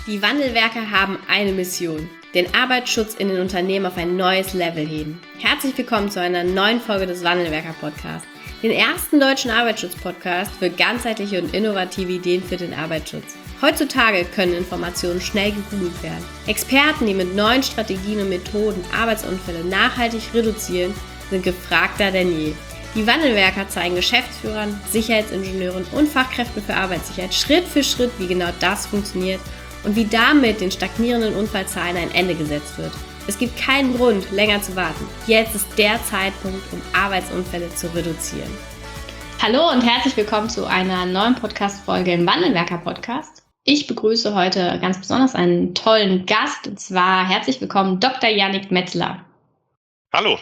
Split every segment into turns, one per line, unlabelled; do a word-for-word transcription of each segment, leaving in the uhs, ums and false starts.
Die Wandelwerker haben eine Mission: den Arbeitsschutz in den Unternehmen auf ein neues Level heben. Herzlich willkommen zu einer neuen Folge des Wandelwerker-Podcasts, den ersten deutschen Arbeitsschutz-Podcast für ganzheitliche und innovative Ideen für den Arbeitsschutz. Heutzutage können Informationen schnell gegoogelt werden. Experten, die mit neuen Strategien und Methoden Arbeitsunfälle nachhaltig reduzieren, sind gefragter denn je. Die Wandelwerker zeigen Geschäftsführern, Sicherheitsingenieuren und Fachkräften für Arbeitssicherheit Schritt für Schritt, wie genau das funktioniert und wie damit den stagnierenden Unfallzahlen ein Ende gesetzt wird. Es gibt keinen Grund, länger zu warten. Jetzt ist der Zeitpunkt, um Arbeitsunfälle zu reduzieren. Hallo und herzlich willkommen zu einer neuen Podcast-Folge im Wandelwerker-Podcast. Ich begrüße heute ganz besonders einen tollen Gast, und zwar herzlich willkommen Doktor Yannick Metzler.
Hallo.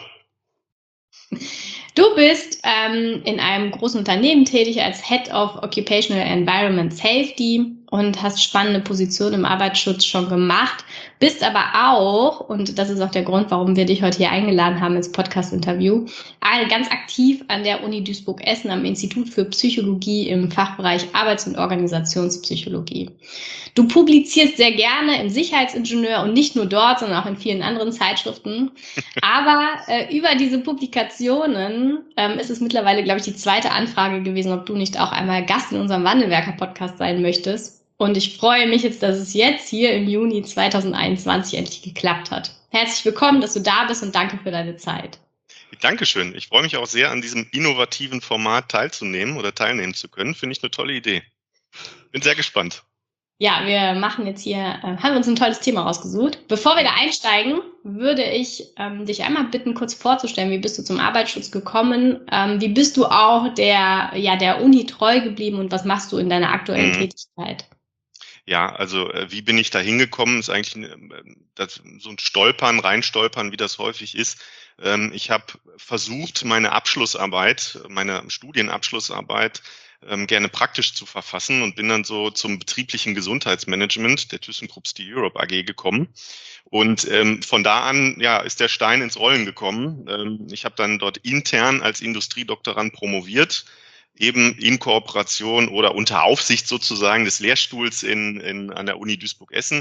Du bist ähm, in einem großen Unternehmen tätig als Head of Occupational Environment Safety und hast spannende Positionen im Arbeitsschutz schon gemacht, bist aber auch, und das ist auch der Grund, warum wir dich heute hier eingeladen haben ins Podcast-Interview, ganz aktiv an der Uni Duisburg-Essen am Institut für Psychologie im Fachbereich Arbeits- und Organisationspsychologie. Du publizierst sehr gerne im Sicherheitsingenieur und nicht nur dort, sondern auch in vielen anderen Zeitschriften. Aber äh, über diese Publikationen ähm, ist es mittlerweile, glaube ich, die zweite Anfrage gewesen, ob du nicht auch einmal Gast in unserem Wandelwerker-Podcast sein möchtest. Und ich freue mich jetzt, dass es jetzt hier im Juni zweitausendeinundzwanzig endlich geklappt hat. Herzlich willkommen, dass du da bist und danke für deine Zeit.
Dankeschön. Ich freue mich auch sehr, an diesem innovativen Format teilzunehmen oder teilnehmen zu können. Finde ich eine tolle Idee. Bin sehr gespannt.
Ja, wir machen jetzt hier, äh, haben uns ein tolles Thema rausgesucht. Bevor wir da einsteigen, würde ich ähm, dich einmal bitten, kurz vorzustellen, wie bist du zum Arbeitsschutz gekommen? Ähm, wie bist du auch der, ja, der Uni treu geblieben und was machst du in deiner aktuellen mhm. Tätigkeit?
Ja, also äh, wie bin ich da hingekommen, ist eigentlich äh, das, so ein Stolpern, reinstolpern, wie das häufig ist. Ähm, ich habe versucht, meine Abschlussarbeit, meine Studienabschlussarbeit ähm, gerne praktisch zu verfassen und bin dann so zum betrieblichen Gesundheitsmanagement der ThyssenKrupp Steel Europe A G gekommen. Und ähm, von da an ja, ist der Stein ins Rollen gekommen. Ähm, ich habe dann dort intern als Industriedoktorand promoviert, eben in Kooperation oder unter Aufsicht sozusagen des Lehrstuhls in, in, an der Uni Duisburg-Essen.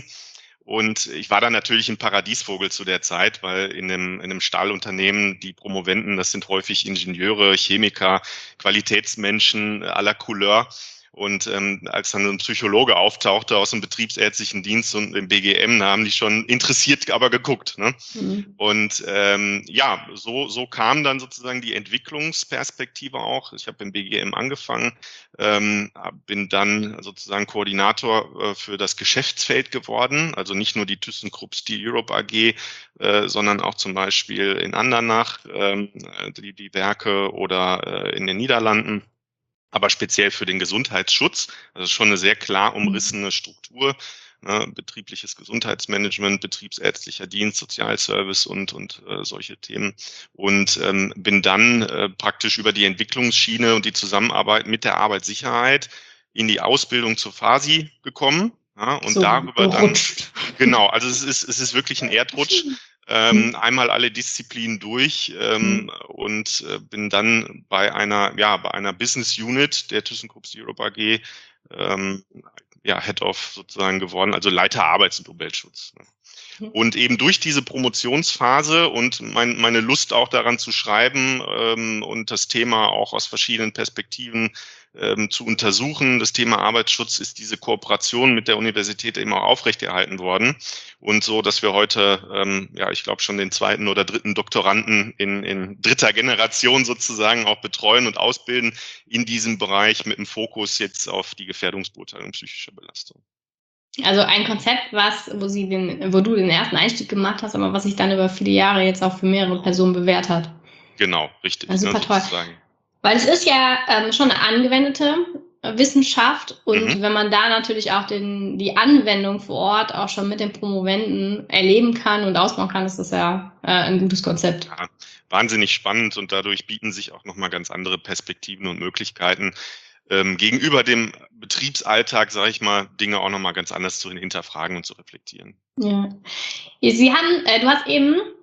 Und ich war dann natürlich ein Paradiesvogel zu der Zeit, weil in einem, in einem Stahlunternehmen die Promoventen, das sind häufig Ingenieure, Chemiker, Qualitätsmenschen aller Couleur. Und ähm, als dann ein Psychologe auftauchte aus dem betriebsärztlichen Dienst und dem B G M, da haben die schon interessiert aber geguckt. Ne? Mhm. Und ähm, ja, so, so kam dann sozusagen die Entwicklungsperspektive auch. Ich habe im B G M angefangen, ähm, bin dann sozusagen Koordinator äh, für das Geschäftsfeld geworden. Also nicht nur die ThyssenKrupp Steel Europe A G, äh, sondern auch zum Beispiel in Andernach, ähm, die, die Werke oder äh, in den Niederlanden. Aber speziell für den Gesundheitsschutz, also schon eine sehr klar umrissene Struktur, ne, betriebliches Gesundheitsmanagement, betriebsärztlicher Dienst, Sozialservice und und äh, solche Themen. Und ähm, bin dann äh, praktisch über die Entwicklungsschiene und die Zusammenarbeit mit der Arbeitssicherheit in die Ausbildung zur FASI gekommen. Ja, und so, darüber dann, genau, also es ist, es ist wirklich ein Erdrutsch. Ähm, einmal alle Disziplinen durch ähm, mhm. und äh, bin dann bei einer, ja, bei einer Business Unit der ThyssenKrupp Steel Europe A G ähm, ja, Head of sozusagen geworden, also Leiter Arbeits- und Umweltschutz. Ne? Und eben durch diese Promotionsphase und mein, meine Lust auch daran zu schreiben ähm, und das Thema auch aus verschiedenen Perspektiven ähm, zu untersuchen, das Thema Arbeitsschutz, ist diese Kooperation mit der Universität eben auch aufrechterhalten worden. Und so, dass wir heute, ähm, ja, ich glaube schon den zweiten oder dritten Doktoranden in, in dritter Generation sozusagen auch betreuen und ausbilden in diesem Bereich mit dem Fokus jetzt auf die Gefährdungsbeurteilung psychischer Belastung.
Also ein Konzept, was, wo sie den, wo du den ersten Einstieg gemacht hast, aber was sich dann über viele Jahre jetzt auch für mehrere Personen bewährt hat.
Genau, richtig.
Ja, super ne, toll. Weil es ist ja ähm, schon eine angewendete Wissenschaft und mhm. wenn man da natürlich auch den, die Anwendung vor Ort auch schon mit den Promovenden erleben kann und ausbauen kann, ist das ja äh, ein gutes Konzept.
Ja, wahnsinnig spannend und dadurch bieten sich auch nochmal ganz andere Perspektiven und Möglichkeiten, ähm, gegenüber dem Betriebsalltag, sage ich mal, Dinge auch nochmal ganz anders zu hinterfragen und zu reflektieren.
Ja. Sie haben, äh, du hast eben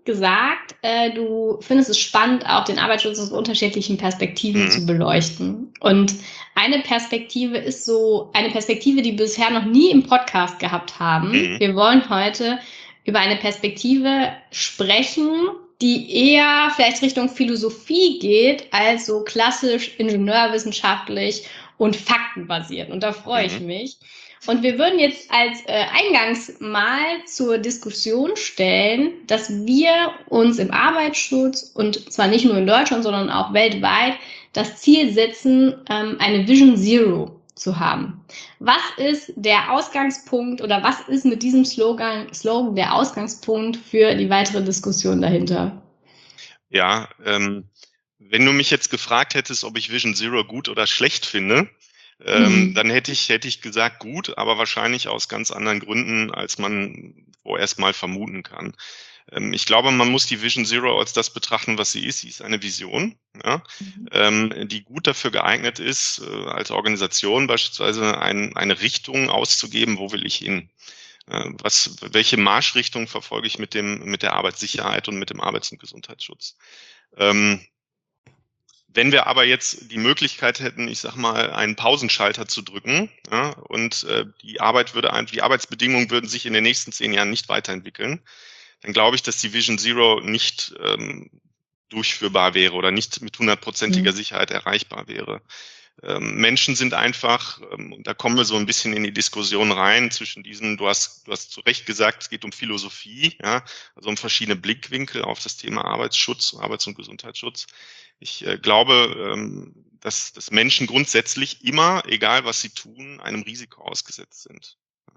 gesagt, äh, du findest es spannend, auch den Arbeitsschutz aus unterschiedlichen Perspektiven
Mhm.
zu beleuchten. Und eine Perspektive ist so eine Perspektive, die wir bisher noch nie im Podcast gehabt haben.
Mhm.
Wir wollen heute über eine Perspektive sprechen, die eher vielleicht Richtung Philosophie geht, als so klassisch ingenieurwissenschaftlich und faktenbasiert. Und da freue ich
Mhm.
mich. Und wir würden jetzt als äh, Eingangs mal zur Diskussion stellen, dass wir uns im Arbeitsschutz und zwar nicht nur in Deutschland, sondern auch weltweit das Ziel setzen, ähm, eine Vision Zero zu haben. Was ist der Ausgangspunkt oder was ist mit diesem Slogan, Slogan der Ausgangspunkt für die weitere Diskussion dahinter?
Ja, ähm, wenn du mich jetzt gefragt hättest, ob ich Vision Zero gut oder schlecht finde, ähm,
Mhm.
dann hätte ich, hätte ich gesagt gut, aber wahrscheinlich aus ganz anderen Gründen, als man vorerst mal vermuten kann. Ähm, ich glaube, man muss die Vision Zero als das betrachten, was sie ist. Sie ist eine Vision, ja,
Mhm.
ähm, die gut dafür geeignet ist, äh, als Organisation beispielsweise ein, eine Richtung auszugeben, wo will ich hin? Äh, was, welche Marschrichtung verfolge ich mit dem, mit der Arbeitssicherheit und mit dem Arbeits- und Gesundheitsschutz? Ähm, wenn wir aber jetzt die Möglichkeit hätten, ich sag mal, einen Pausenschalter zu drücken, ja, und äh, die Arbeit würde ein, die Arbeitsbedingungen würden sich in den nächsten zehn Jahren nicht weiterentwickeln, dann glaube ich, dass die Vision Zero nicht ähm, durchführbar wäre oder nicht mit hundertprozentiger
Mhm.
Sicherheit erreichbar wäre. Ähm, Menschen sind einfach, ähm, da kommen wir so ein bisschen in die Diskussion rein zwischen diesen, du hast, du hast zu Recht gesagt, es geht um Philosophie, ja, also um verschiedene Blickwinkel auf das Thema Arbeitsschutz, Arbeits- und Gesundheitsschutz. Ich äh, glaube, ähm, dass, dass Menschen grundsätzlich immer, egal was sie tun, einem Risiko ausgesetzt sind.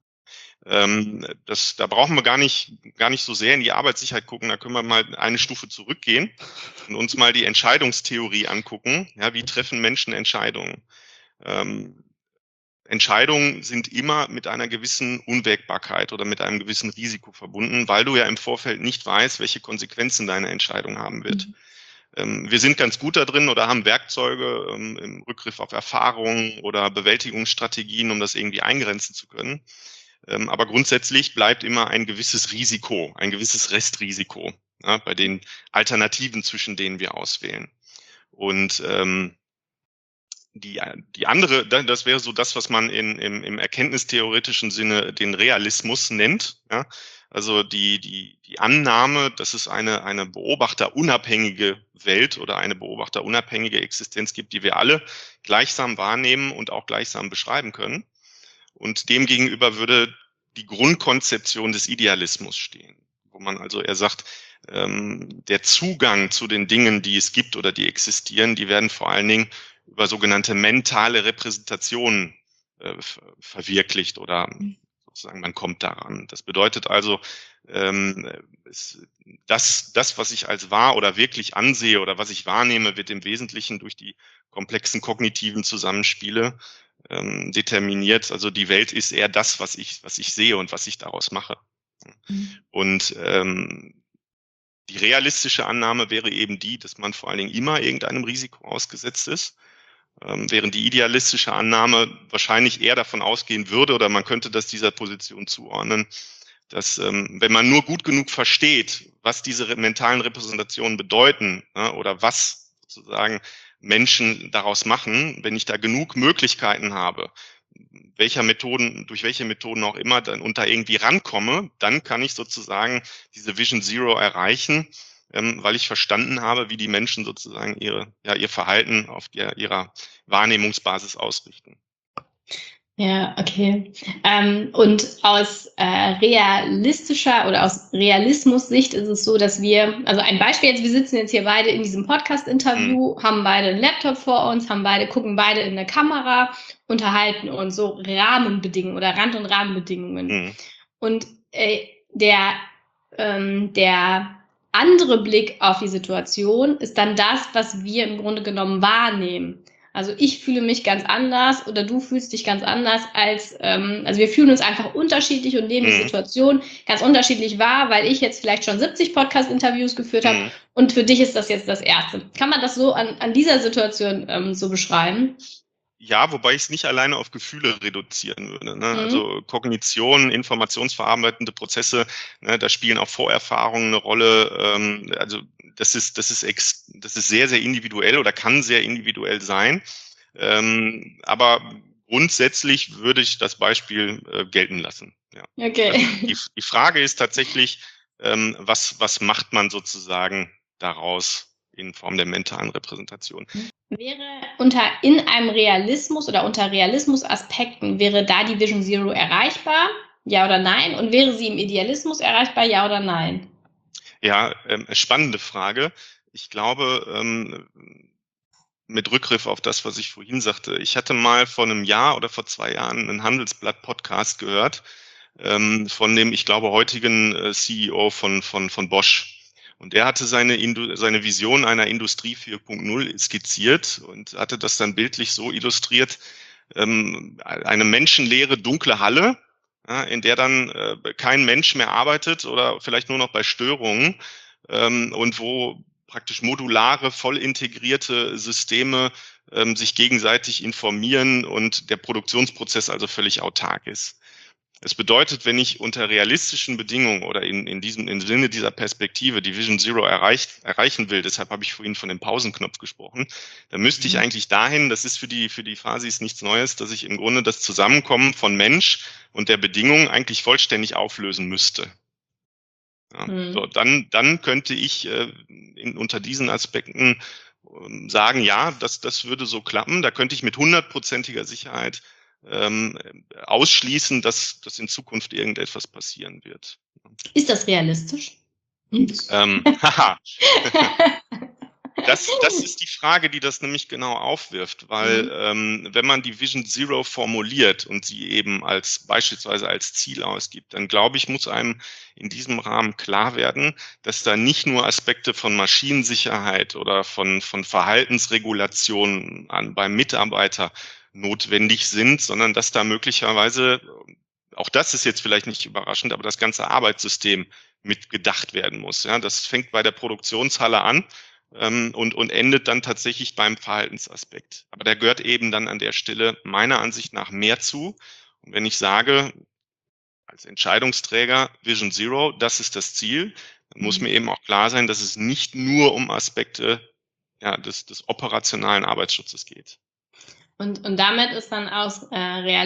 Ähm, das, da brauchen wir gar nicht, gar nicht so sehr in die Arbeitssicherheit gucken. Da können wir mal eine Stufe zurückgehen und uns mal die Entscheidungstheorie angucken. Ja, wie treffen Menschen Entscheidungen? Ähm, Entscheidungen sind immer mit einer gewissen Unwägbarkeit oder mit einem gewissen Risiko verbunden, weil du ja im Vorfeld nicht weißt, welche Konsequenzen deine Entscheidung haben wird.
Mhm.
Ähm, wir sind ganz gut da drin oder haben Werkzeuge ähm, im Rückgriff auf Erfahrungen oder Bewältigungsstrategien, um das irgendwie eingrenzen zu können. Ähm, aber grundsätzlich bleibt immer ein gewisses Risiko, ein gewisses Restrisiko, ja, bei den Alternativen, zwischen denen wir auswählen. Und ähm, die, die andere, das wäre so das, was man in, im, im erkenntnistheoretischen Sinne den Realismus nennt. Ja? Also die, die, die Annahme, dass es eine, eine beobachterunabhängige Welt oder eine beobachterunabhängige Existenz gibt, die wir alle gleichsam wahrnehmen und auch gleichsam beschreiben können. Und demgegenüber würde die Grundkonzeption des Idealismus stehen, wo man also eher sagt, ähm, der Zugang zu den Dingen, die es gibt oder die existieren, die werden vor allen Dingen über sogenannte mentale Repräsentationen äh, verwirklicht oder sozusagen man kommt daran. Das bedeutet also, ähm, es, das, das, was ich als wahr oder wirklich ansehe oder was ich wahrnehme, wird im Wesentlichen durch die komplexen kognitiven Zusammenspiele ähm, determiniert. Also die Welt ist eher das, was ich, was ich sehe und was ich daraus mache.
Mhm.
Und ähm, die realistische Annahme wäre eben die, dass man vor allen Dingen immer irgendeinem Risiko ausgesetzt ist, ähm, während die idealistische Annahme wahrscheinlich eher davon ausgehen würde, oder man könnte das dieser Position zuordnen, dass ähm, wenn man nur gut genug versteht, was diese mentalen Repräsentationen bedeuten, ja, oder was sozusagen Menschen daraus machen, wenn ich da genug Möglichkeiten habe, welcher Methoden, durch welche Methoden auch immer, dann und da irgendwie rankomme, dann kann ich sozusagen diese Vision Zero erreichen, ähm, weil ich verstanden habe, wie die Menschen sozusagen ihre, ja, ihr Verhalten auf der, ihrer Wahrnehmungsbasis ausrichten.
Ja, okay. Ähm, und aus äh, realistischer oder aus Realismus-Sicht ist es so, dass wir, also ein Beispiel jetzt, wir sitzen jetzt hier beide in diesem
Mhm.
Podcast-Interview, haben beide einen Laptop vor uns, haben beide, gucken beide in eine Kamera, unterhalten uns so Rahmenbedingungen oder Rand- und Rahmenbedingungen.
Mhm.
Und äh, der, ähm, der andere Blick auf die Situation ist dann das, was wir im Grunde genommen wahrnehmen. Also ich fühle mich ganz anders oder du fühlst dich ganz anders als, ähm, also wir fühlen uns einfach unterschiedlich und nehmen die
Mhm.
Situation ganz unterschiedlich wahr, weil ich jetzt vielleicht schon siebzig Podcast-Interviews geführt habe
Mhm.
und für dich ist das jetzt das erste. Kann man das so an, an dieser Situation ähm, so beschreiben?
Ja, wobei ich es nicht alleine auf Gefühle reduzieren würde, ne?
Mhm.
Also Kognition, informationsverarbeitende Prozesse, ne, da spielen auch Vorerfahrungen eine Rolle. Ähm, also das ist, das ist ex, das ist sehr, sehr individuell oder kann sehr individuell sein. Ähm, aber grundsätzlich würde ich das Beispiel äh, gelten lassen. Ja.
Okay.
Also die, die Frage ist tatsächlich, ähm, was, was macht man sozusagen daraus in Form der mentalen Repräsentation?
Wäre unter in einem Realismus oder unter Realismusaspekten, wäre da die Vision Zero erreichbar? Ja oder nein? Und wäre sie im Idealismus erreichbar? Ja oder nein?
Ja, ähm, spannende Frage. Ich glaube, ähm, mit Rückgriff auf das, was ich vorhin sagte, ich hatte mal vor einem Jahr oder vor zwei Jahren einen Handelsblatt-Podcast gehört, ähm, von dem, ich glaube, heutigen äh, C E O von, von, von Bosch. Und der hatte seine, Indu seine Vision einer Industrie vier Punkt null skizziert und hatte das dann bildlich so illustriert, ähm, eine menschenleere, dunkle Halle, ja, in der dann äh, kein Mensch mehr arbeitet oder vielleicht nur noch bei Störungen, ähm, und wo praktisch modulare, voll integrierte Systeme ähm, sich gegenseitig informieren und der Produktionsprozess also völlig autark ist. Es bedeutet, wenn ich unter realistischen Bedingungen oder in, in diesem, im Sinne dieser Perspektive die Vision Zero erreicht, erreichen will, deshalb habe ich vorhin von dem Pausenknopf gesprochen, dann müsste ich eigentlich dahin, das ist für die, für die Phasis nichts Neues, dass ich im Grunde das Zusammenkommen von Mensch und der Bedingung eigentlich vollständig auflösen müsste. Ja,
Mhm.
so, dann, dann könnte ich äh, in, unter diesen Aspekten ähm, sagen, ja, das, das würde so klappen. Da könnte ich mit hundertprozentiger Sicherheit ähm, ausschließen, dass, dass in Zukunft irgendetwas passieren wird.
Ist das realistisch?
Ähm, haha. Das, das ist die Frage, die das nämlich genau aufwirft, weil
Mhm.
ähm, wenn man die Vision Zero formuliert und sie eben als beispielsweise als Ziel ausgibt, dann glaube ich, muss einem in diesem Rahmen klar werden, dass da nicht nur Aspekte von Maschinensicherheit oder von, von Verhaltensregulation an, beim Mitarbeiter notwendig sind, sondern dass da möglicherweise, auch das ist jetzt vielleicht nicht überraschend, aber das ganze Arbeitssystem mitgedacht werden muss. Ja, das fängt bei der Produktionshalle an ähm, und, und endet dann tatsächlich beim Verhaltensaspekt. Aber da gehört eben dann an der Stelle meiner Ansicht nach mehr zu. Und wenn ich sage, als Entscheidungsträger Vision Zero, das ist das Ziel, dann muss mir eben auch klar sein, dass es nicht nur um Aspekte ja, des, des operationalen Arbeitsschutzes geht.
Und, und damit ist dann aus äh,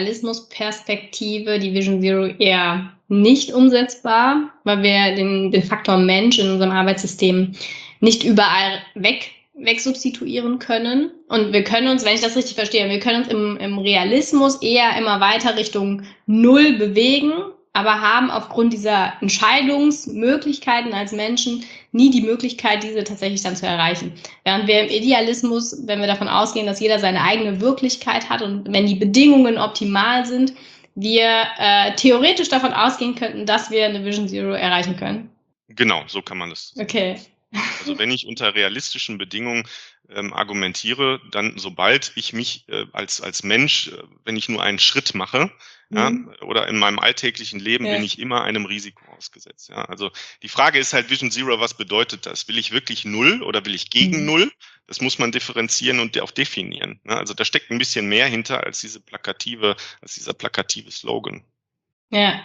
Realismusperspektive die Vision Zero eher nicht umsetzbar, weil wir den, den Faktor Mensch in unserem Arbeitssystem nicht überall weg, wegsubstituieren können. Und wir können uns, wenn ich das richtig verstehe, wir können uns im, im Realismus eher immer weiter Richtung Null bewegen, aber haben aufgrund dieser Entscheidungsmöglichkeiten als Menschen nie die Möglichkeit, diese tatsächlich dann zu erreichen. Während wir im Idealismus, wenn wir davon ausgehen, dass jeder seine eigene Wirklichkeit hat und wenn die Bedingungen optimal sind, wir äh, theoretisch davon ausgehen könnten, dass wir eine Vision Zero erreichen können.
Genau, so kann man das.
Okay.
Also wenn ich unter realistischen Bedingungen ähm, argumentiere, dann sobald ich mich äh, als, als Mensch, äh, wenn ich nur einen Schritt mache, ja,
Mhm.
oder in meinem alltäglichen Leben
Ja.
bin ich immer einem Risiko ausgesetzt. Ja. Also die Frage ist halt Vision Zero, was bedeutet das? Will ich wirklich Null oder will ich gegen
Mhm.
Null? Das muss man differenzieren und auch definieren. Ne? Also da steckt ein bisschen mehr hinter als diese plakative, als dieser plakative Slogan.
Ja.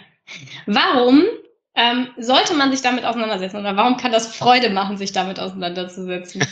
Warum ähm, sollte man sich damit auseinandersetzen oder warum kann das Freude machen, sich damit auseinanderzusetzen?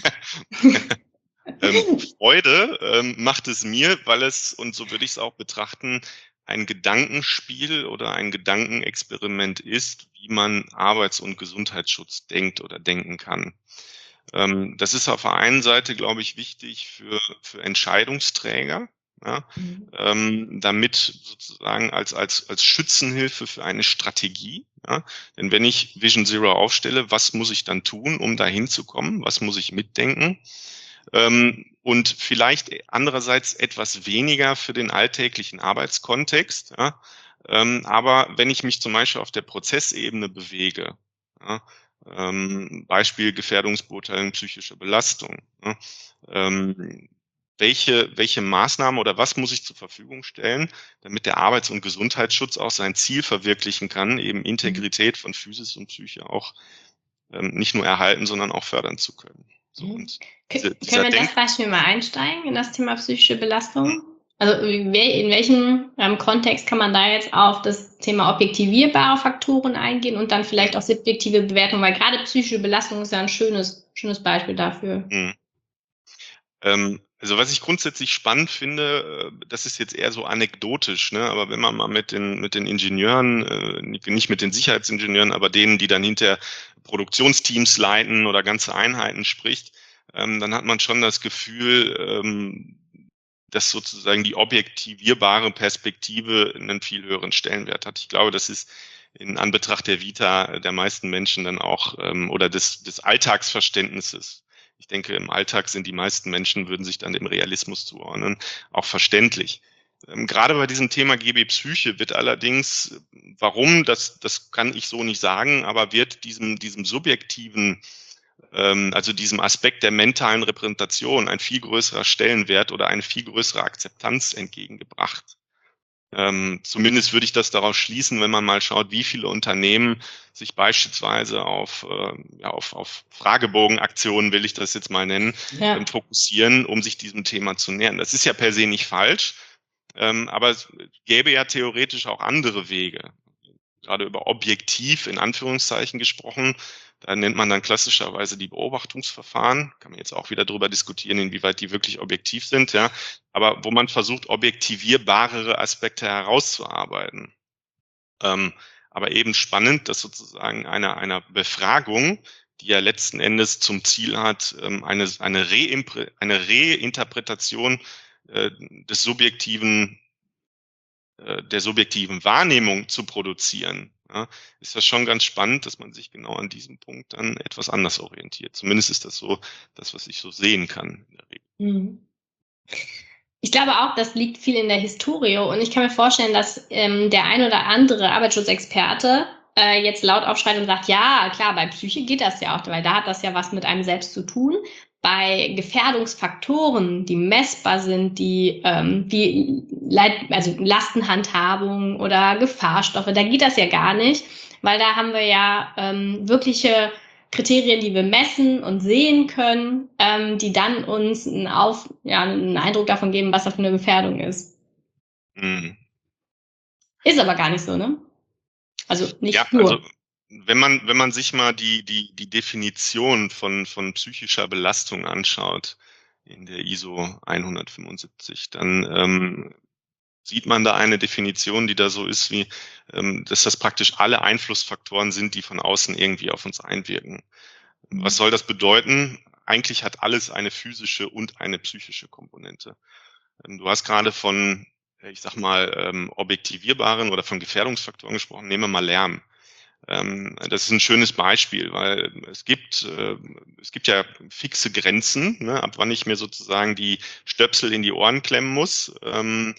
ähm, Freude ähm, macht es mir, weil es, und so würde ich es auch betrachten, ein Gedankenspiel oder ein Gedankenexperiment ist, wie man Arbeits- und Gesundheitsschutz denkt oder denken kann. Ähm, das ist auf der einen Seite, glaube ich, wichtig für, für Entscheidungsträger, ja,
Mhm.
ähm, damit sozusagen als, als, als Schützenhilfe für eine Strategie. Ja. Denn wenn ich Vision Zero aufstelle, was muss ich dann tun, um dahin zu kommen? Was muss ich mitdenken? Ähm, und vielleicht andererseits etwas weniger für den alltäglichen Arbeitskontext. Ja. Ähm, aber wenn ich mich zum Beispiel auf der Prozessebene bewege, ja, ähm, Beispiel Gefährdungsbeurteilung psychischer Belastung, ja, ähm, welche, welche Maßnahmen oder was muss ich zur Verfügung stellen, damit der Arbeits- und Gesundheitsschutz auch sein Ziel verwirklichen kann, eben Integrität von Physis und Psyche auch ähm, nicht nur erhalten, sondern auch fördern zu können. So,
Mhm.
und
K
diese,
können
dieser
wir in
Denk
das Beispiel mal einsteigen, in das Thema psychische Belastung? Also in welchem ähm, Kontext kann man da jetzt auf das Thema objektivierbare Faktoren eingehen und dann vielleicht
Mhm.
auch subjektive Bewertung, weil gerade psychische Belastung ist ja ein schönes, schönes Beispiel dafür.
Mhm. Ähm, also was ich grundsätzlich spannend finde, äh, das ist jetzt eher so anekdotisch, ne? Aber wenn man mal mit den, mit den Ingenieuren, äh, nicht mit den Sicherheitsingenieuren, aber denen, die dann hinter Produktionsteams leiten oder ganze Einheiten spricht, ähm, dann hat man schon das Gefühl, ähm, dass sozusagen die objektivierbare Perspektive einen viel höheren Stellenwert hat. Ich glaube, das ist in Anbetracht der Vita der meisten Menschen dann auch ähm, oder des, des Alltagsverständnisses. Ich denke, im Alltag sind die meisten Menschen, würden sich dann dem Realismus zuordnen, auch verständlich. Ähm, gerade bei diesem Thema G B Psyche wird allerdings, warum, das, das kann ich so nicht sagen, aber wird diesem, diesem subjektiven, ähm, also diesem Aspekt der mentalen Repräsentation ein viel größerer Stellenwert oder eine viel größere Akzeptanz entgegengebracht. Ähm, zumindest würde ich das daraus schließen, wenn man mal schaut, wie viele Unternehmen sich beispielsweise auf, äh, ja, auf, auf Fragebogenaktionen, will ich das jetzt mal nennen,
Ja.
ähm, fokussieren, um sich diesem Thema zu nähern. Das ist ja per se nicht falsch, ähm, aber es gäbe ja theoretisch auch andere Wege. Gerade über objektiv in Anführungszeichen gesprochen. Da nennt man dann klassischerweise die Beobachtungsverfahren. Kann man jetzt auch wieder darüber diskutieren, inwieweit die wirklich objektiv sind, ja. Aber wo man versucht, objektivierbarere Aspekte herauszuarbeiten. Ähm, aber eben spannend, dass sozusagen einer, einer Befragung, die ja letzten Endes zum Ziel hat, ähm, eine, eine, Reimpre, eine Reinterpretation äh, des subjektiven äh, der subjektiven Wahrnehmung zu produzieren, ja, ist das schon ganz spannend, dass man sich genau an diesem Punkt dann etwas anders orientiert. Zumindest ist das so das, was ich so sehen kann in der Regel.
Mhm. Ich glaube auch, das liegt viel in der Historie und ich kann mir vorstellen, dass ähm, der ein oder andere Arbeitsschutzexperte äh, jetzt laut aufschreit und sagt, ja, klar, bei Psyche geht das ja auch, weil da hat das ja was mit einem selbst zu tun. Bei Gefährdungsfaktoren, die messbar sind, die ähm, wie Leit also Lastenhandhabung oder Gefahrstoffe, da geht das ja gar nicht, weil da haben wir ja ähm, wirkliche Kriterien, die wir messen und sehen können, ähm, die dann uns einen, Auf, ja, einen Eindruck davon geben, was das für eine Gefährdung ist.
Mhm.
Ist aber gar nicht so, ne? Also
Ja,
nicht
also
nur.
wenn man, wenn man sich mal die, die, die Definition von, von psychischer Belastung anschaut in der I S O hundertfünfundsiebzig, dann ähm, sieht man da eine Definition, die da so ist, wie, ähm, dass das praktisch alle Einflussfaktoren sind, die von außen irgendwie auf uns einwirken. Was soll das bedeuten? Eigentlich hat alles eine physische und eine psychische Komponente. Ähm, Du hast gerade von, äh, ich sag mal, ähm, objektivierbaren oder von Gefährdungsfaktoren gesprochen. Nehmen wir mal Lärm. Ähm, Das ist ein schönes Beispiel, weil es gibt, äh, es gibt ja fixe Grenzen, ne, ab wann ich mir sozusagen die Stöpsel in die Ohren klemmen muss. Ähm,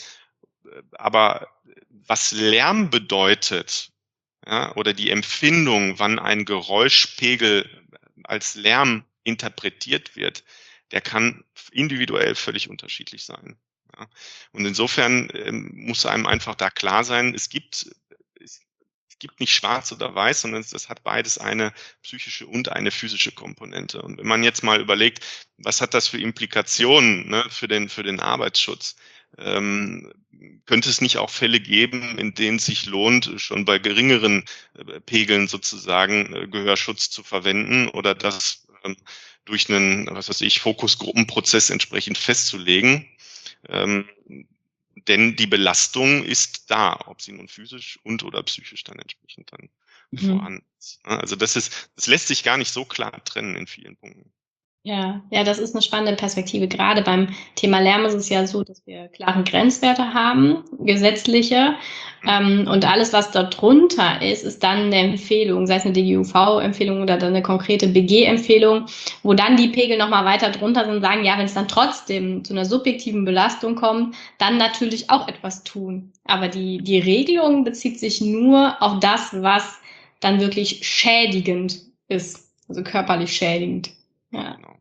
Aber was Lärm bedeutet, ja, oder die Empfindung, wann ein Geräuschpegel als Lärm interpretiert wird, der kann individuell völlig unterschiedlich sein. Ja. Und insofern ähm, muss einem einfach da klar sein, es gibt, es, es gibt nicht schwarz oder weiß, sondern es, das hat beides eine psychische und eine physische Komponente. Und wenn man jetzt mal überlegt, was hat das für Implikationen, ne, für den, für den Arbeitsschutz? Ähm, könnte es nicht auch Fälle geben, in denen es sich lohnt, schon bei geringeren äh, Pegeln sozusagen äh, Gehörschutz zu verwenden oder das ähm, durch einen, was weiß ich, Fokusgruppenprozess entsprechend festzulegen? Ähm, denn die Belastung ist da, ob sie nun physisch und oder psychisch dann entsprechend dann
Mhm.
vorhanden ist. Also das ist, das lässt sich gar nicht so klar trennen in vielen Punkten.
Ja, ja, das ist eine spannende Perspektive. Gerade beim Thema Lärm ist es ja so, dass wir klare Grenzwerte haben, gesetzliche,
Mhm.
ähm, und alles, was dort drunter ist, ist dann 'ne Empfehlung, sei es eine D G U V-Empfehlung oder dann eine konkrete B G-Empfehlung, wo dann die Pegel noch mal weiter drunter sind und sagen: „Ja, wenn es dann trotzdem zu einer subjektiven Belastung kommt, dann natürlich auch etwas tun.“ Aber die die Regelung bezieht sich nur auf das, was dann wirklich schädigend ist, also körperlich schädigend. Ja.
Genau.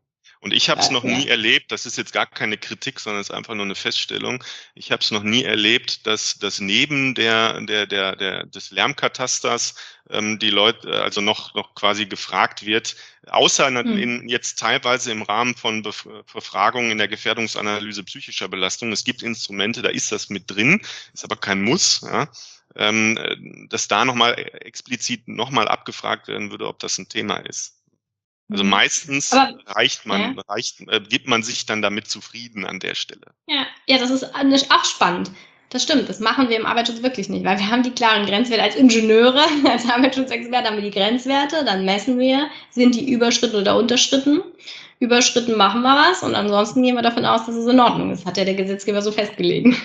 Und ich habe es noch
Ja.
nie erlebt, das ist jetzt gar keine Kritik, sondern es ist einfach nur eine Feststellung. Ich habe es noch nie erlebt, dass, dass neben der, der, der, der, des Lärmkatasters ähm, die Leute, also noch, noch quasi gefragt wird, außer in,
Hm.
in jetzt teilweise im Rahmen von Bef Befragungen in der Gefährdungsanalyse psychischer Belastung. Es gibt Instrumente, da ist das mit drin, ist aber kein Muss, ja, ähm, dass da nochmal explizit nochmal abgefragt werden würde, ob das ein Thema ist. Also
Hm.
meistens
Aber,
reicht man,
ja.
reicht, äh, gibt man sich dann damit zufrieden an der Stelle.
Ja, ja, das ist eine- auch spannend. Das stimmt, das machen wir im Arbeitsschutz wirklich nicht, weil wir haben die klaren Grenzwerte als Ingenieure, als Arbeitsschutzexperten haben wir die Grenzwerte, dann messen wir, sind die überschritten oder unterschritten. Überschritten machen wir was und ansonsten gehen wir davon aus, dass es in Ordnung ist. Hat ja der Gesetzgeber so festgelegt.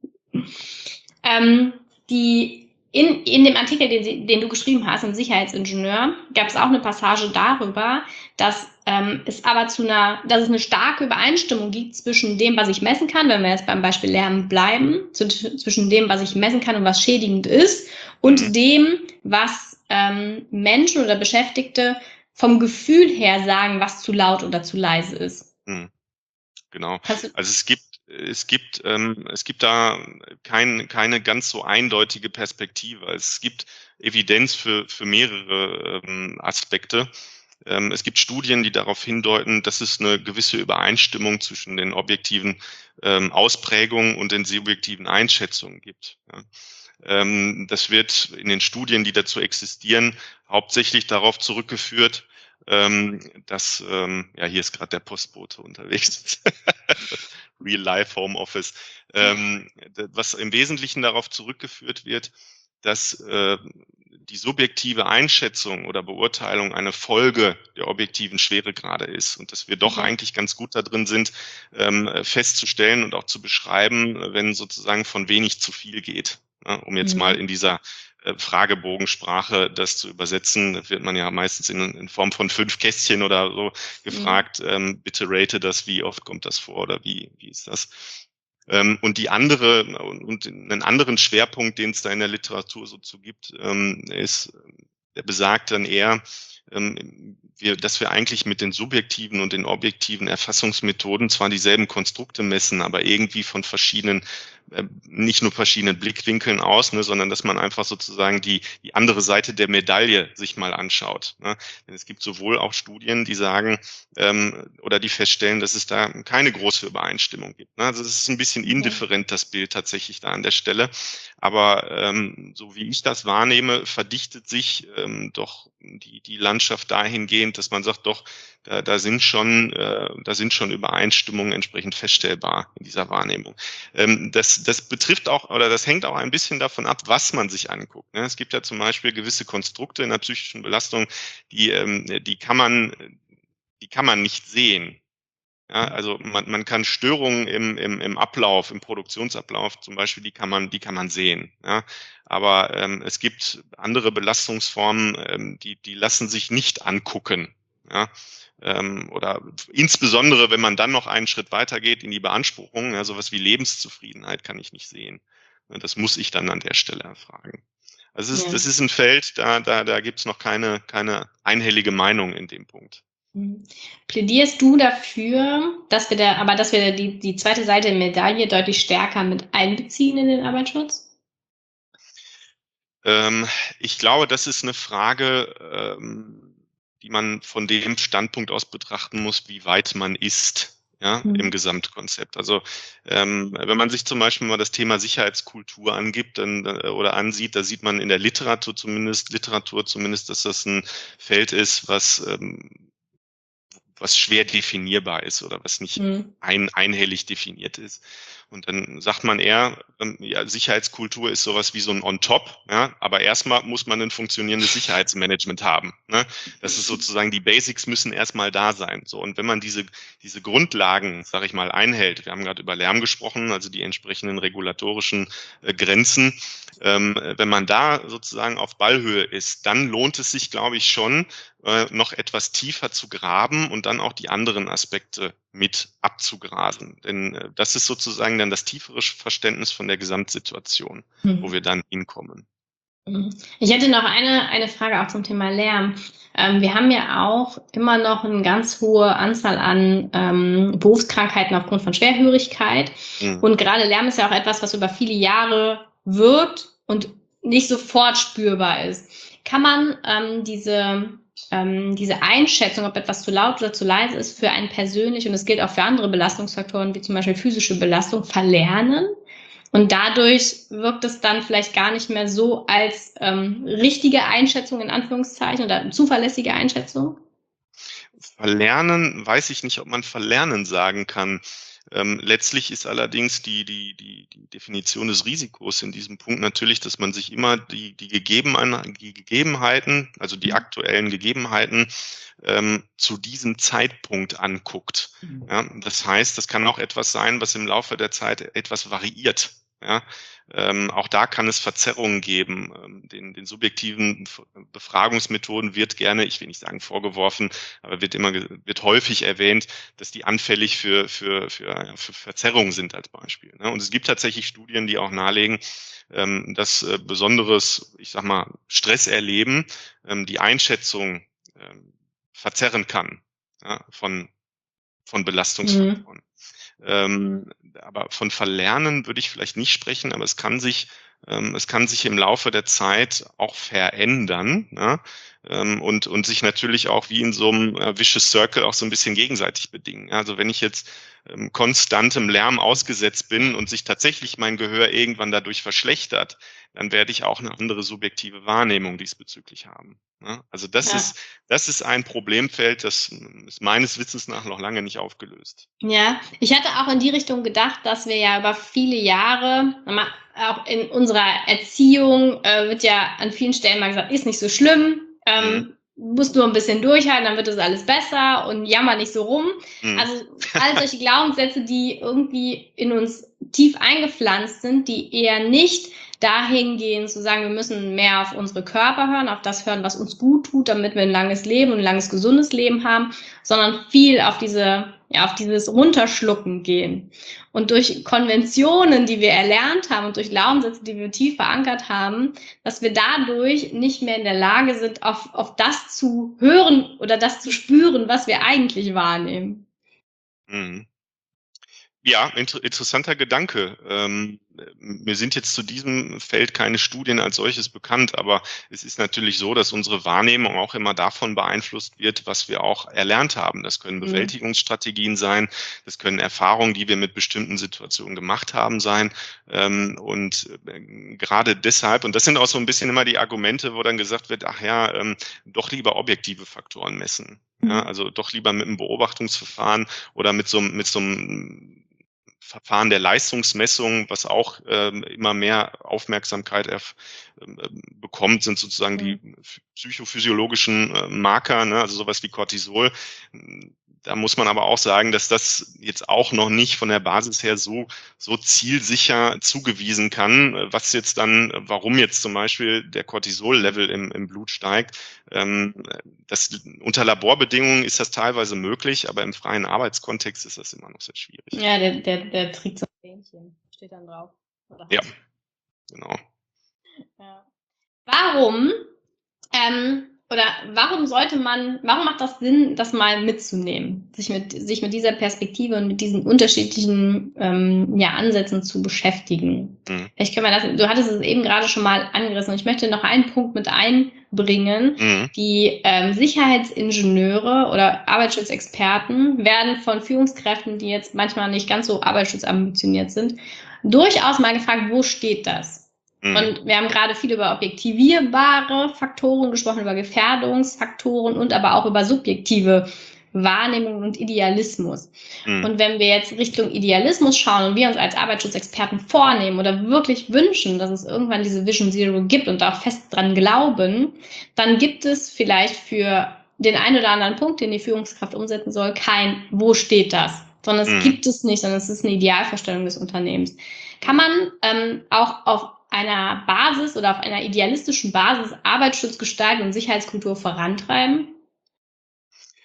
ähm, die in, in dem Artikel, den, Sie, den du geschrieben hast, im Sicherheitsingenieur, gab es auch eine Passage darüber, dass ähm, es aber zu einer, dass es eine starke Übereinstimmung gibt zwischen dem, was ich messen kann, wenn wir jetzt beim Beispiel Lärm bleiben, zu, zwischen dem, was ich messen kann und was schädigend ist, und
Mhm.
dem, was ähm, Menschen oder Beschäftigte vom Gefühl her sagen, was zu laut oder zu leise ist.
Mhm. Genau.
Kannst du,
Also es gibt, es gibt, ähm, es gibt da kein, keine ganz so eindeutige Perspektive. Es gibt Evidenz für, für mehrere ähm, Aspekte. Ähm, es gibt Studien, die darauf hindeuten, dass es eine gewisse Übereinstimmung zwischen den objektiven ähm, Ausprägungen und den subjektiven Einschätzungen gibt. Ja. Ähm, das wird in den Studien, die dazu existieren, hauptsächlich darauf zurückgeführt, ähm, dass, ähm, ja, hier ist gerade der Postbote unterwegs. Real Life Homeoffice, ähm, was im Wesentlichen darauf zurückgeführt wird, dass äh, die subjektive Einschätzung oder Beurteilung eine Folge der objektiven Schweregrade ist und dass wir doch
okay.
eigentlich ganz gut da drin sind, ähm, festzustellen und auch zu beschreiben, wenn sozusagen von wenig zu viel geht. Ne? Um jetzt
Mhm.
mal in dieser äh, Fragebogensprache das zu übersetzen, das wird man ja meistens in, in Form von fünf Kästchen oder so gefragt, mhm. ähm, bitte rate das, wie oft kommt das vor oder wie, wie ist das? Ähm, und die andere, und einen anderen Schwerpunkt, den es da in der Literatur so zu gibt, ähm, ist, der besagt dann eher, ähm, wir, dass wir eigentlich mit den subjektiven und den objektiven Erfassungsmethoden zwar dieselben Konstrukte messen, aber irgendwie von verschiedenen, äh, nicht nur verschiedenen Blickwinkeln aus, ne, sondern dass man einfach sozusagen die, die andere Seite der Medaille sich mal anschaut. Ne. Denn es gibt sowohl auch Studien, die sagen ähm, oder die feststellen, dass es da keine große Übereinstimmung gibt. Ne. Also es ist ein bisschen indifferent, das Bild tatsächlich da an der Stelle. Aber ähm, so wie ich das wahrnehme, verdichtet sich ähm, doch die, die Landschaft dahingehend, dass man sagt, doch, da, da sind schon, äh, da sind schon Übereinstimmungen entsprechend feststellbar in dieser Wahrnehmung. Ähm, das, das betrifft auch, oder das hängt auch ein bisschen davon ab, was man sich anguckt. Ne? Es gibt ja zum Beispiel gewisse Konstrukte in der psychischen Belastung, die, ähm, die kann man, die kann man nicht sehen. Ja, also man, man kann Störungen im, im, im Ablauf, im Produktionsablauf zum Beispiel, die kann man, die kann man sehen. Ja. Aber ähm, es gibt andere Belastungsformen, ähm, die, die lassen sich nicht angucken. Ja. Ähm, oder insbesondere, wenn man dann noch einen Schritt weiter geht in die Beanspruchung, ja, sowas wie Lebenszufriedenheit kann ich nicht sehen. Das muss ich dann an der Stelle erfragen. Also es ist,
Ja.
das ist ein Feld, da, da, da gibt es noch keine, keine einhellige Meinung in dem Punkt.
Plädierst du dafür, dass wir da, aber dass wir die, die zweite Seite der Medaille deutlich stärker mit einbeziehen in den Arbeitsschutz?
Ähm, ich glaube, das ist eine Frage, ähm, die man von dem Standpunkt aus betrachten muss, wie weit man ist, ja,
Mhm.
im Gesamtkonzept. Also ähm, wenn man sich zum Beispiel mal das Thema Sicherheitskultur angibt dann, äh, oder ansieht, da sieht man in der Literatur zumindest, Literatur zumindest, dass das ein Feld ist, was ähm, was schwer definierbar ist oder was nicht
Mhm.
ein, einhellig definiert ist. Und dann sagt man eher, ähm, ja, Sicherheitskultur ist sowas wie so ein On-Top, ja, aber erstmal muss man ein funktionierendes Sicherheitsmanagement haben. Ne? Das ist sozusagen, die Basics müssen erstmal da sein. So, und wenn man diese, diese Grundlagen, sage ich mal, einhält, wir haben gerade über Lärm gesprochen, also die entsprechenden regulatorischen äh, Grenzen, ähm, wenn man da sozusagen auf Ballhöhe ist, dann lohnt es sich, glaube ich, schon, äh, noch etwas tiefer zu graben und dann auch die anderen Aspekte mit abzugrasen. Denn äh, das ist sozusagen dann das tiefere Verständnis von der Gesamtsituation,
Mhm.
wo wir dann hinkommen.
Ich hätte noch eine, eine Frage auch zum Thema Lärm. Ähm, wir haben ja auch immer noch eine ganz hohe Anzahl an ähm, Berufskrankheiten aufgrund von Schwerhörigkeit. Mhm. Und gerade Lärm ist ja auch etwas, was über viele Jahre wirkt und nicht sofort spürbar ist. Kann man ähm, diese, ähm, diese Einschätzung, ob etwas zu laut oder zu leise ist, für einen persönlich, und es gilt auch für andere Belastungsfaktoren, wie zum Beispiel physische Belastung, verlernen? Und dadurch wirkt es dann vielleicht gar nicht mehr so als ähm, richtige Einschätzung in Anführungszeichen oder zuverlässige Einschätzung?
Verlernen, weiß ich nicht, ob man verlernen sagen kann. Ähm, letztlich ist allerdings die, die, die, die Definition des Risikos in diesem Punkt natürlich, dass man sich immer die, die, Gegebenheiten, die Gegebenheiten, also die aktuellen Gegebenheiten, ähm, zu diesem Zeitpunkt anguckt. Ja, das heißt, das kann auch etwas sein, was im Laufe der Zeit etwas variiert. Ja, ähm, auch da kann es Verzerrungen geben. Ähm, den, den subjektiven Befragungsmethoden wird gerne, ich will nicht sagen vorgeworfen, aber wird immer, wird häufig erwähnt, dass die anfällig für, für, für, für Verzerrungen sind als Beispiel. Ne? Und es gibt tatsächlich Studien, die auch nahelegen, ähm, dass äh, besonderes, ich sag mal, Stresserleben ähm, die Einschätzung ähm, verzerren kann, ja, von, von Belastungsfaktoren. Mhm. Ähm, aber von Verlernen würde ich vielleicht nicht sprechen, aber es kann sich, ähm, es kann sich im Laufe der Zeit auch verändern, ne? ähm, und, und sich natürlich auch wie in so einem äh, Vicious Circle auch so ein bisschen gegenseitig bedingen. Also wenn ich jetzt ähm, konstantem Lärm ausgesetzt bin und sich tatsächlich mein Gehör irgendwann dadurch verschlechtert, dann werde ich auch eine andere subjektive Wahrnehmung diesbezüglich haben. Ne? Also das ja. ist, das ist ein Problemfeld, das ist meines Wissens nach noch lange nicht aufgelöst.
Ja, ich hatte auch in die Richtung gedacht, dass wir ja über viele Jahre, auch in unserer Erziehung äh, wird ja an vielen Stellen mal gesagt, ist nicht so schlimm, ähm, mhm. musst nur ein bisschen durchhalten, dann wird das alles besser und jammer nicht so rum. Mhm. Also all solche Glaubenssätze, die irgendwie in uns tief eingepflanzt sind, die eher nicht dahin gehen, zu sagen, wir müssen mehr auf unsere Körper hören, auf das hören, was uns gut tut, damit wir ein langes Leben und ein langes, gesundes Leben haben, sondern viel auf diese, ja, auf dieses Runterschlucken gehen. Und durch Konventionen, die wir erlernt haben und durch Glaubenssätze, die wir tief verankert haben, dass wir dadurch nicht mehr in der Lage sind, auf, auf das zu hören oder das zu spüren, was wir eigentlich wahrnehmen.
Mhm. Ja, inter interessanter Gedanke. Ähm, mir sind jetzt zu diesem Feld keine Studien als solches bekannt, aber es ist natürlich so, dass unsere Wahrnehmung auch immer davon beeinflusst wird, was wir auch erlernt haben. Das können Bewältigungsstrategien sein, das können Erfahrungen, die wir mit bestimmten Situationen gemacht haben, sein. Ähm, und äh, gerade deshalb, und das sind auch so ein bisschen immer die Argumente, wo dann gesagt wird, ach ja, ähm, doch lieber objektive Faktoren messen. Ja, also doch lieber mit einem Beobachtungsverfahren oder mit so, mit so einem Verfahren der Leistungsmessung, was auch ähm, immer mehr Aufmerksamkeit erf ähm, bekommt, sind sozusagen mhm. die psychophysiologischen äh, Marker, ne, also sowas wie Cortisol. Da muss man aber auch sagen, dass das jetzt auch noch nicht von der Basis her so, so zielsicher zugewiesen kann, was jetzt dann, warum jetzt zum Beispiel der Cortisol-Level im, im Blut steigt. Ähm, das, unter Laborbedingungen ist das teilweise möglich, aber im freien Arbeitskontext ist das immer noch sehr schwierig.
Ja, der, der, der trägt so ein Fähnchen, steht dann drauf.
Oder ja, genau.
Ja. Warum, ähm, oder warum sollte man, warum macht das Sinn, das mal mitzunehmen, sich mit, sich mit dieser Perspektive und mit diesen unterschiedlichen ähm, ja, Ansätzen zu beschäftigen? Mhm. Vielleicht können wir das, du hattest es eben gerade schon mal angerissen und ich möchte noch einen Punkt mit einbringen. Mhm. Die ähm, Sicherheitsingenieure oder Arbeitsschutzexperten werden von Führungskräften, die jetzt manchmal nicht ganz so arbeitsschutzambitioniert sind, durchaus mal gefragt, wo steht das? Und wir haben gerade viel über objektivierbare Faktoren gesprochen, über Gefährdungsfaktoren und aber auch über subjektive Wahrnehmung und Idealismus. Mhm. Und wenn wir jetzt Richtung Idealismus schauen und wir uns als Arbeitsschutzexperten vornehmen oder wirklich wünschen, dass es irgendwann diese Vision Zero gibt und auch fest dran glauben, dann gibt es vielleicht für den einen oder anderen Punkt, den die Führungskraft umsetzen soll, kein wo steht das, sondern es mhm. gibt es nicht, sondern es ist eine Idealvorstellung des Unternehmens. Kann man ähm, auch auf einer Basis oder auf einer idealistischen Basis Arbeitsschutz gestalten und Sicherheitskultur vorantreiben?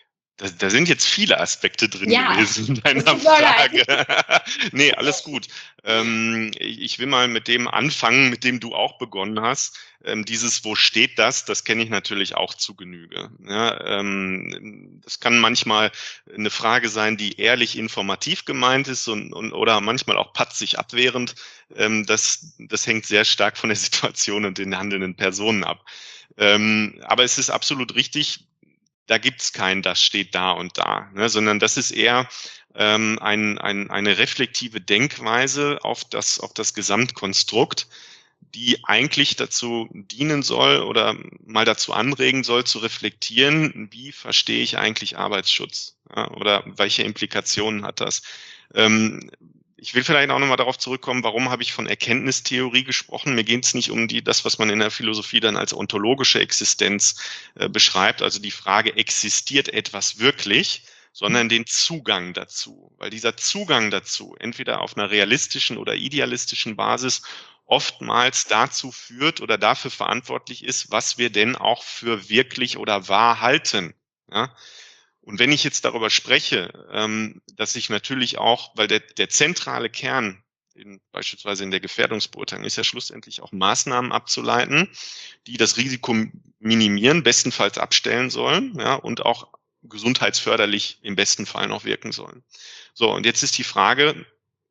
Da, da sind jetzt viele Aspekte drin
Ja,
gewesen in deiner
tut mir leid.
Frage. Nee, alles gut. Ähm, ich will mal mit dem anfangen, mit dem du auch begonnen hast. Ähm, dieses, wo steht das, das kenne ich natürlich auch zu Genüge. Ja, ähm, das kann manchmal eine Frage sein, die ehrlich informativ gemeint ist und, und oder manchmal auch patzig abwehrend. Ähm, das, das hängt sehr stark von der Situation und den handelnden Personen ab. Ähm, aber es ist absolut richtig, da gibt's kein „das steht da und da“, ne, sondern das ist eher ähm, ein ein eine reflektive Denkweise auf das auf das Gesamtkonstrukt, die eigentlich dazu dienen soll oder mal dazu anregen soll, zu reflektieren: „Wie verstehe ich eigentlich Arbeitsschutz, ja, oder welche Implikationen hat das?“ Ähm, ich will vielleicht auch noch mal darauf zurückkommen, warum habe ich von Erkenntnistheorie gesprochen? Mir geht's nicht um die das, was man in der Philosophie dann als ontologische Existenz äh, beschreibt, also die Frage: Existiert etwas wirklich? Sondern den Zugang dazu. Weil dieser Zugang dazu entweder auf einer realistischen oder idealistischen Basis oftmals dazu führt oder dafür verantwortlich ist, was wir denn auch für wirklich oder wahr halten. Ja? Und wenn ich jetzt darüber spreche, ähm, dass ich natürlich auch, weil der, der zentrale Kern in, beispielsweise in der Gefährdungsbeurteilung ist ja schlussendlich auch Maßnahmen abzuleiten, die das Risiko minimieren, bestenfalls abstellen sollen, ja, und auch gesundheitsförderlich im besten Fall noch wirken sollen. So, und jetzt ist die Frage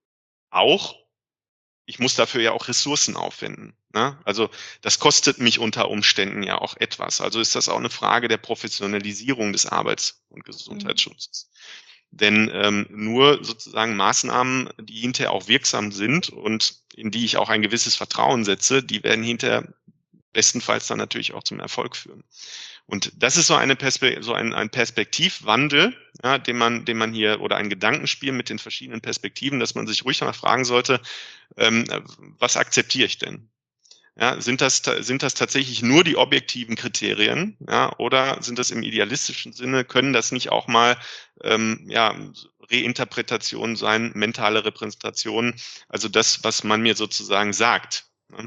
auch, ich muss dafür ja auch Ressourcen aufwenden. Ne? Also das kostet mich unter Umständen ja auch etwas. Also ist das auch eine Frage der Professionalisierung des Arbeits- und
Mhm.
Gesundheitsschutzes. Denn ähm, nur sozusagen Maßnahmen, die hinterher auch wirksam sind und in die ich auch ein gewisses Vertrauen setze, die werden hinterher bestenfalls dann natürlich auch zum Erfolg führen. Und das ist so eine Perspe so ein, ein Perspektivwandel, ja, den man, den man hier oder ein Gedankenspiel mit den verschiedenen Perspektiven, dass man sich ruhig mal fragen sollte, ähm, was akzeptiere ich denn? Ja, sind das, sind das tatsächlich nur die objektiven Kriterien, ja, oder sind das im idealistischen Sinne, können das nicht auch mal ähm, ja, Reinterpretationen sein, mentale Repräsentationen, also das, was man mir sozusagen sagt. Ne?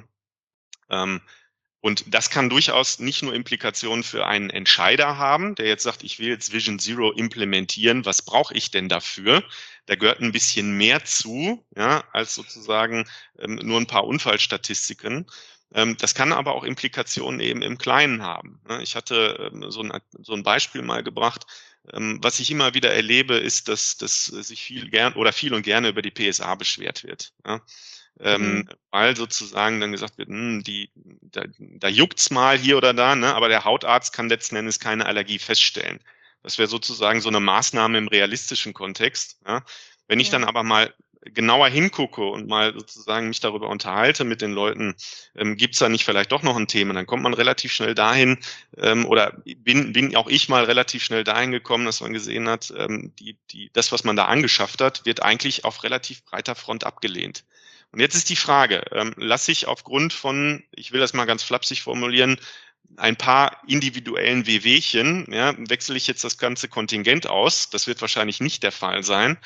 Ähm, und das kann durchaus nicht nur Implikationen für einen Entscheider haben, der jetzt sagt, ich will jetzt Vision Zero implementieren, was brauche ich denn dafür? Da gehört ein bisschen mehr zu, ja, als sozusagen ähm, nur ein paar Unfallstatistiken. Ähm, das kann aber auch Implikationen eben im Kleinen haben. Ne? Ich hatte ähm, so, ein, so ein Beispiel mal gebracht. Ähm, was ich immer wieder erlebe, ist, dass, dass sich viel gern oder viel und gerne über die P S A beschwert wird. Ja? Ähm,
Mhm.
weil sozusagen dann gesagt wird, hm, die, da, da juckt's mal hier oder da, ne, aber der Hautarzt kann letzten Endes keine Allergie feststellen. Das wäre sozusagen so eine Maßnahme im realistischen Kontext. Ja. Wenn ich dann
Ja.
aber mal genauer hingucke und mal sozusagen mich darüber unterhalte mit den Leuten, ähm, gibt's da nicht vielleicht doch noch ein Thema, dann kommt man relativ schnell dahin, ähm, oder bin, bin auch ich mal relativ schnell dahin gekommen, dass man gesehen hat, ähm, die, die, das, was man da angeschafft hat, wird eigentlich auf relativ breiter Front abgelehnt. Und jetzt ist die Frage, ähm, lasse ich aufgrund von, ich will das mal ganz flapsig formulieren, ein paar individuellen Wehwehchen, ja, wechsle ich jetzt das ganze Kontingent aus. Das wird wahrscheinlich nicht der Fall sein.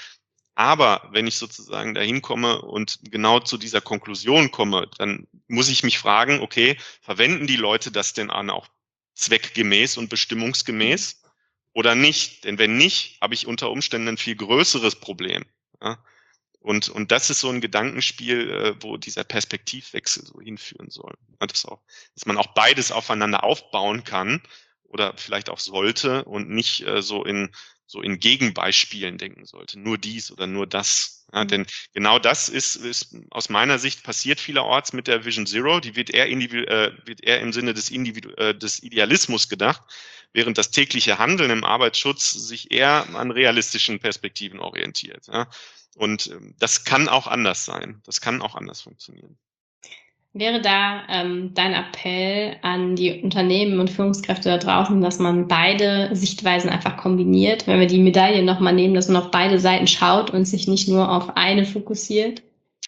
Aber wenn ich sozusagen dahin komme und genau zu dieser Konklusion komme, dann muss ich mich fragen, okay, verwenden die Leute das denn an auch zweckgemäß und
Mhm.
bestimmungsgemäß oder nicht? Denn wenn nicht, habe ich unter Umständen ein viel größeres Problem. Ja? Und, und das ist so ein Gedankenspiel, äh, wo dieser Perspektivwechsel so hinführen soll. Ja, dass, auch, dass man auch beides aufeinander aufbauen kann oder vielleicht auch sollte und nicht äh, so in so in Gegenbeispielen denken sollte. Nur dies oder nur das. Ja, denn
Mhm.
genau das ist, ist aus meiner Sicht passiert vielerorts mit der Vision Zero. Die wird eher, individu äh, wird eher im Sinne des, Individu äh, des Idealismus gedacht, während das tägliche Handeln im Arbeitsschutz sich eher an realistischen Perspektiven orientiert. Ja. Und ähm, das kann auch anders sein. Das kann auch anders funktionieren.
Wäre da ähm, dein Appell an die Unternehmen und Führungskräfte da draußen, dass man beide Sichtweisen einfach kombiniert, wenn wir die Medaille nochmal nehmen, dass man auf beide Seiten schaut und sich nicht nur auf eine fokussiert?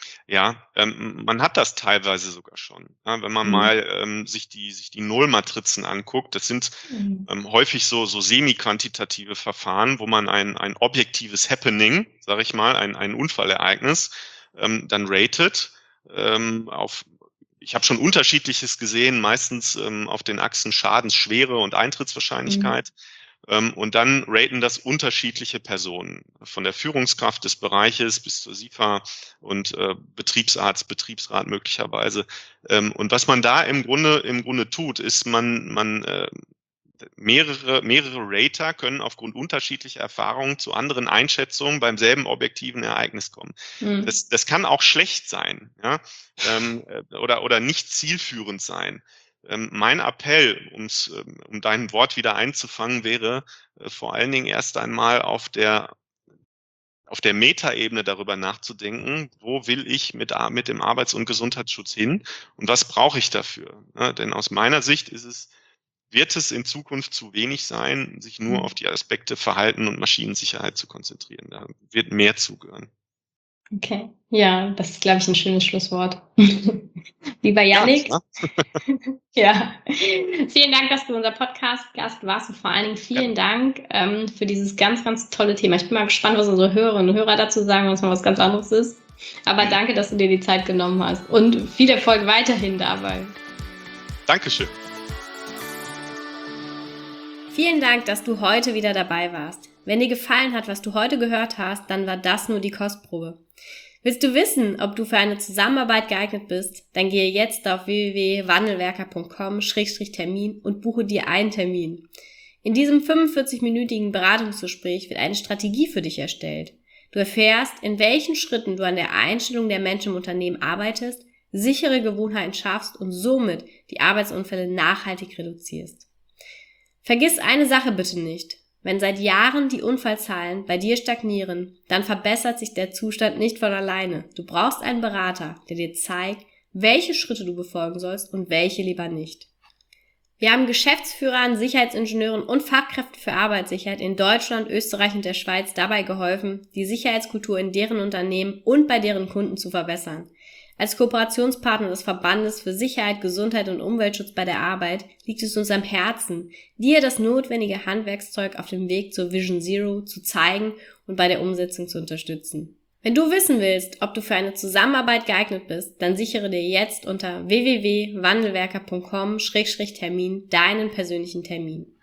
Ja, ähm, man hat das teilweise sogar schon. Ja, wenn man
Mhm.
mal ähm, sich die sich die Nullmatrizen anguckt, das sind
Mhm.
ähm, häufig so so semi-quantitative Verfahren, wo man ein ein objektives Happening, sage ich mal, ein ein Unfallereignis, ähm, dann ratet ähm, auf ich habe schon Unterschiedliches gesehen, meistens ähm, auf den Achsen Schadensschwere und
Mhm.
Eintrittswahrscheinlichkeit. Ähm, und dann raten das unterschiedliche Personen, von der Führungskraft des Bereiches bis zur S I F A und äh, Betriebsarzt, Betriebsrat möglicherweise. Ähm, und was man da im Grunde im Grunde tut, ist, man man äh, mehrere mehrere Rater können aufgrund unterschiedlicher Erfahrungen zu anderen Einschätzungen beim selben objektiven Ereignis kommen.
Mhm.
Das das kann auch schlecht sein, ja, ähm, äh, oder oder nicht zielführend sein. Ähm, mein Appell, um's, ähm, um dein Wort wieder einzufangen, wäre, äh, vor allen Dingen erst einmal auf der auf der Metaebene darüber nachzudenken, wo will ich mit Ar mit dem Arbeits- und Gesundheitsschutz hin und was brauche ich dafür? Ne, denn aus meiner Sicht ist es wird es in Zukunft zu wenig sein, sich nur auf
Mhm.
die Aspekte Verhalten und Maschinensicherheit zu konzentrieren. Da wird mehr zugehören.
Okay, ja, das ist, glaube ich, ein schönes Schlusswort. Lieber
Ja,
Yannick,
klar,
ja, vielen Dank, dass du unser Podcast-Gast warst und vor allen Dingen vielen
gerne.
Dank ähm, für dieses ganz, ganz tolle Thema. Ich bin mal gespannt, was unsere Hörerinnen und Hörer dazu sagen, was mal was ganz anderes ist. Aber
Mhm.
danke, dass du dir die Zeit genommen hast und viel Erfolg weiterhin dabei.
Dankeschön.
Vielen Dank, dass du heute wieder dabei warst. Wenn dir gefallen hat, was du heute gehört hast, dann war das nur die Kostprobe. Willst du wissen, ob du für eine Zusammenarbeit geeignet bist? Dann gehe jetzt auf w w w punkt wandelwerker punkt com Schrägstrich Termin und buche dir einen Termin. In diesem fünfundvierzig-minütigen Beratungsgespräch wird eine Strategie für dich erstellt. Du erfährst, in welchen Schritten du an der Einstellung der Menschen im Unternehmen arbeitest, sichere Gewohnheiten schaffst und somit die Arbeitsunfälle nachhaltig reduzierst. Vergiss eine Sache bitte nicht. Wenn seit Jahren die Unfallzahlen bei dir stagnieren, dann verbessert sich der Zustand nicht von alleine. Du brauchst einen Berater, der dir zeigt, welche Schritte du befolgen sollst und welche lieber nicht. Wir haben Geschäftsführern, Sicherheitsingenieuren und Fachkräften für Arbeitssicherheit in Deutschland, Österreich und der Schweiz dabei geholfen, die Sicherheitskultur in deren Unternehmen und bei deren Kunden zu verbessern. Als Kooperationspartner des Verbandes für Sicherheit, Gesundheit und Umweltschutz bei der Arbeit liegt es uns am Herzen, dir das notwendige Handwerkszeug auf dem Weg zur Vision Zero zu zeigen und bei der Umsetzung zu unterstützen. Wenn du wissen willst, ob du für eine Zusammenarbeit geeignet bist, dann sichere dir jetzt unter w w w punkt wandelwerker punkt com Schrägstrich Termin deinen persönlichen Termin.